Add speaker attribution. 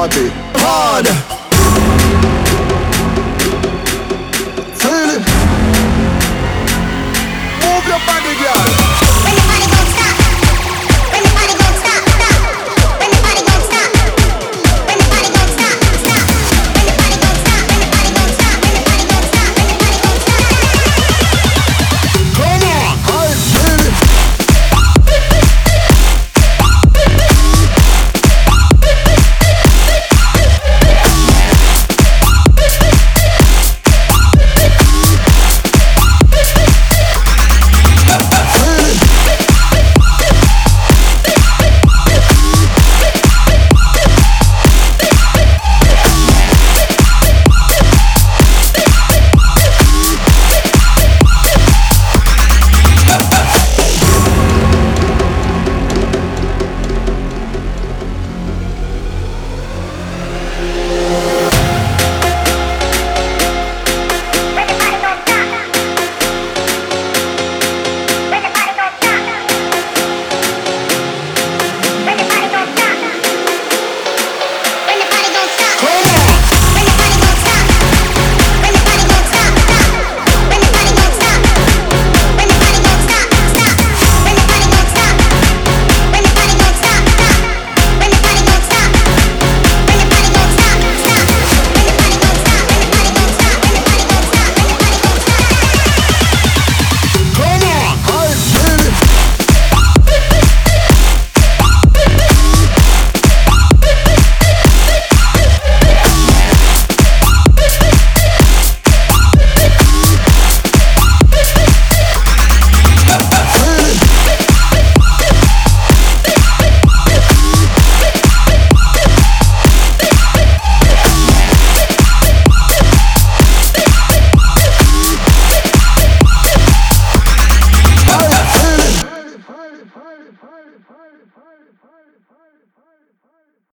Speaker 1: party hard. Feel it. Move your body, girl.
Speaker 2: When the party gon' stop. When the party gon' stop. Stop. When the party gon' stop. When the party gon' stop. Stop. When the party gon' stop. When the party gon' stop. When the party gon' stop. When the party gon' stop.
Speaker 1: Come on, I feel it. Party, party, party, party, party, party.